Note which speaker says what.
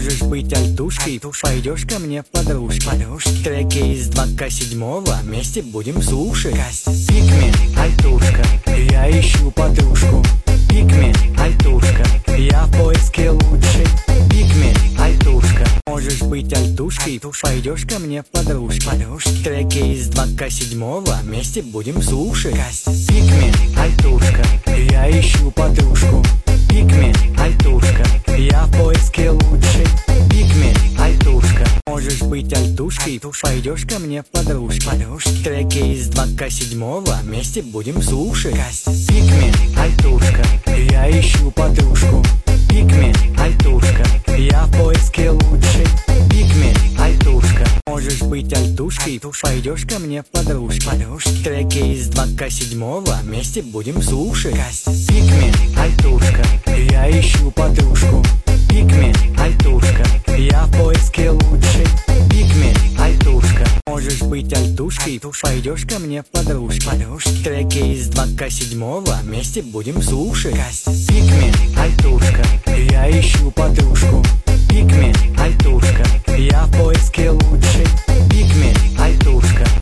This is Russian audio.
Speaker 1: Можешь быть альтушкой, пойдешь ко мне подружка. Треки из 2К7 вместе будем слушать. Пикми, альтушка, я ищу подружку. Пикми, альтушка, я в поиске лучшей. Пикми, альтушка. Можешь быть альтушкой, пойдешь ко мне подружка. Треки из 2К7 вместе будем слушать. Пикми, альтушка, я ищу подружку. Пикми, альтушка, я в поиске лучшей. Пикми, альтушка. Можешь быть альтушкой, пойдешь ко мне подружка. Треки из 2К7 вместе будем слушать. Пикми, альтушка, я ищу подружку. Пикми, альтушка, я в поиске лучшей. Пикми, альтушка. Можешь быть альтушкой, пойдешь ко мне подружка. Треки из 2К7 вместе будем слушать. Пикми, альтушка, я ищу подружку. Пикми, альтушка, я в поиске лучшей. Пикми, альтушка. Можешь быть альтушкой, пойдешь ко мне подружка. Треки из 2К7 вместе будем слушать. Пикми, альтушка, я ищу подружку.